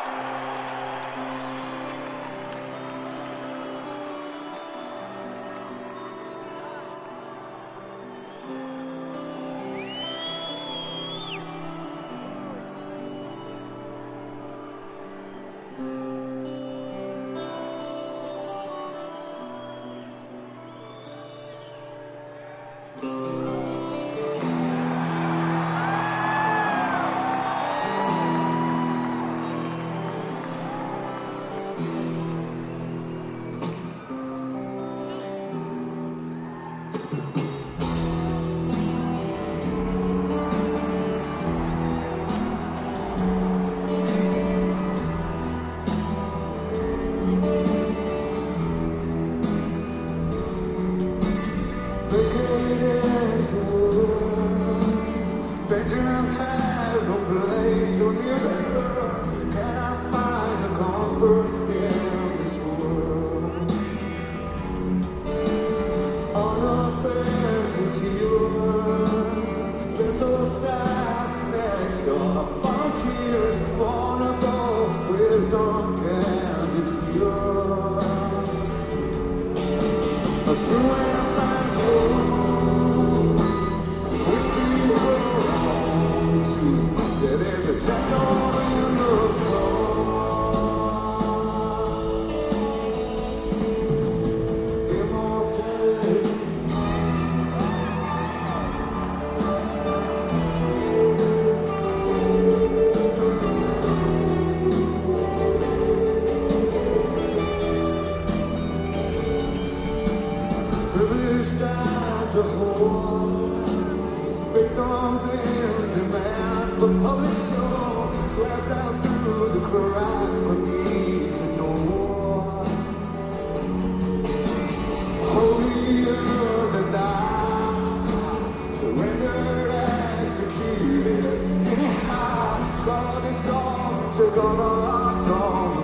Vengeance has no place so near the earth. Can I find the comfort in this world? Unoffensive tears, vessels stacked next door. Frontiers, vulnerable, wisdom can't endure. A true and man's home, we see there is a jungle in the soul. Immortality. It's privileged as a whole. Victims in demand for public show, swept out through the cracks beneath the door. Holier than thou, surrendered, executed. Anyhow, scarred and soft, took on the rocks on